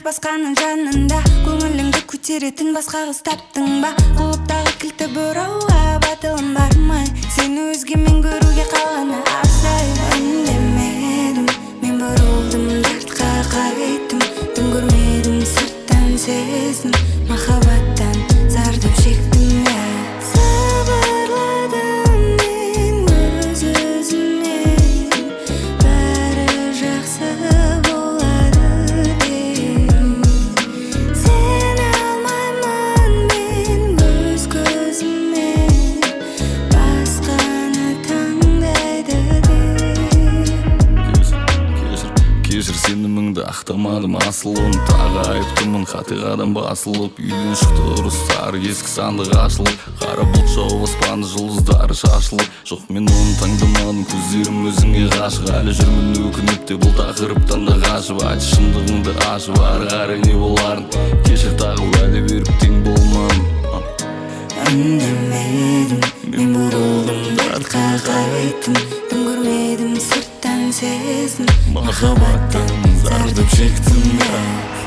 басқаның жанында көңіліңді көтеретін басқа қыз таптың ба? Құлыптағы кілті бұрауға батылым бармай сені өзгемен көруге қалғаны арзай. Үндемедім, мен бұрылдым, дартқа қайттым, түн көрмедім, сырттан сездім, махаббаттан зардап шектім. Сабырладым мен өз-өзіме, бәрі жақсы болады деп. Сені алмаймын мен өз көзіммен, басқаны таңдайды деп. Кешір сеніміңді ақтамадым, асылым тағы айыптымын, қатиғадан басылып үйден шықты ұрыстар, ескі сандық ашылып, қара бұлт жауып аспанды жұлдыздары шашылып. Жоқ, мен оны таңдамадым, көздерім өзіңе ғашық, әлі жүрмін өкініп те бұл тақырыптан да қашып. Айт шындығыңды ашып, ары қарай не боларын кешір, тағы уәде беріп тең болмадым. Үндемедім, мен бұрылдым, дартқа қайттым, түн көрмедім, сырттан сездім, Махаббаттан зардап шектім.